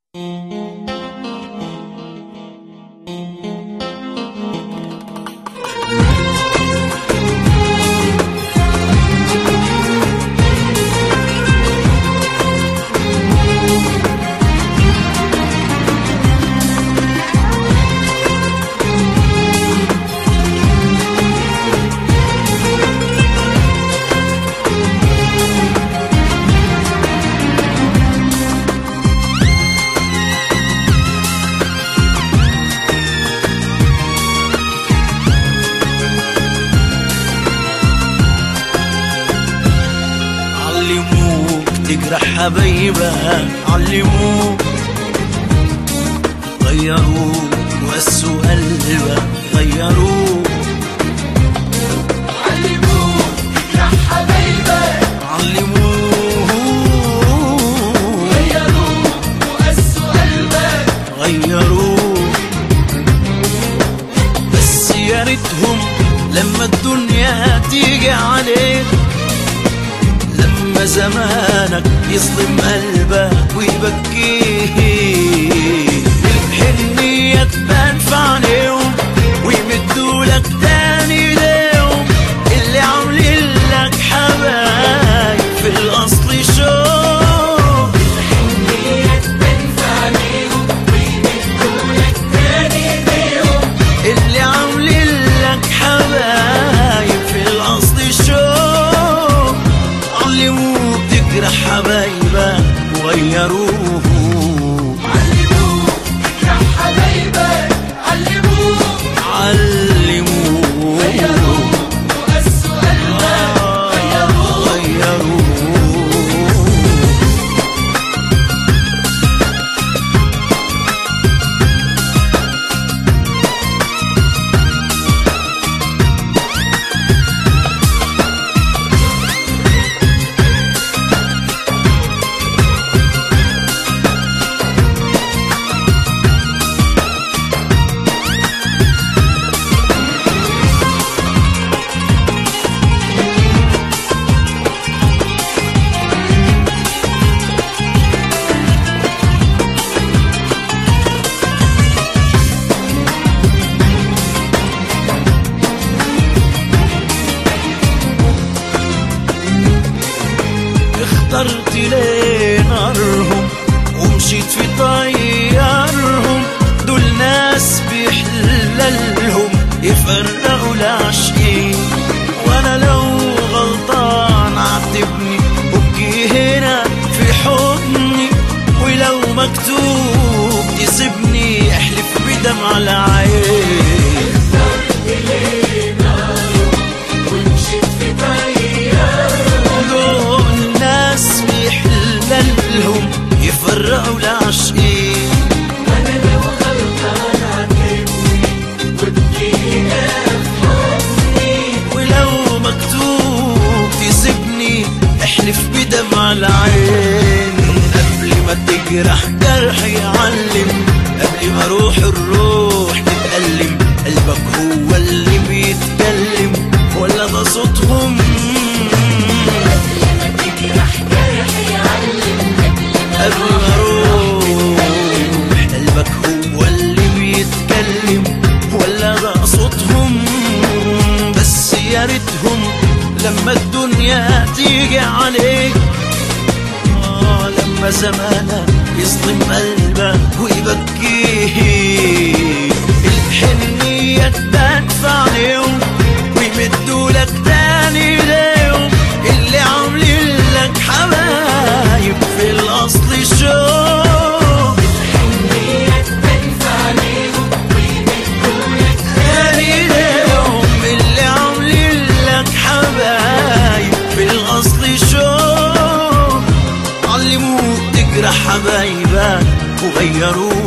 تجرح حبايبها، علموك غيروك وقسوا قلبك، غيروك علموك تجرح حبايبك، علموك غيروك وقسوا قلبك، غيروك. بس يا ريتهم لما الدنيا تيجي عليك، لما زمانك يظلم قلبك ويبكيك، الحنية تبان في عينيهم ويمدولك تاني ليهم، اللي عاملين لك حبايب في الأصل شوق، الحنية تبان في عينيهم ويمدولك تاني ليهم، اللي عاملين لك حبايب في الأصل شوق. علموك تجرح حبايبك وغيروك، علموك تجرح حبايبك، علموك غيروك وقسوا قلبك، غيروك اخترت ليه نارهم ومشيت في طيارهم، دول ناس بيحللهم يفرقوا العاشقين، وانا لو غلطان عاتبني وابكي هنا في حضني، ولو مكتوب تسيبني احلف بدمع العين. اخترت ليه نارهم ومشيت في طيارهم، دول ناس بيحللهم يفرقوا العاشقين، وانا لو غلطان عاتبني وابكي هنا في حضني، ولو مكتوب تسيبني احلف بدمع العين. قبل ما تجرح جرح يعلم، قبل ما روح الروح تتألم، قلبك هو اللي بيتكلم ولا ده صوتهم؟ قبل ما تجرح جرح يعلم، قبل ما روح قلبك هو اللي بيتكلم ولا ده صوتهم؟ بس يا ريتهم لما الدنيا تيجي عليك، لما زمانك يظلم قلبك ويبكيك، الحنية تبان في عينيهم ويمدولك تاني ليهم، اللي عاملين لك حبايب في الأصل شوق، الحنية تبان في عينيهم ويمدولك تاني ليهم، اللي عاملين لك حبايب في الأصل شوق. علموك تجرح حبايبك وغيروك،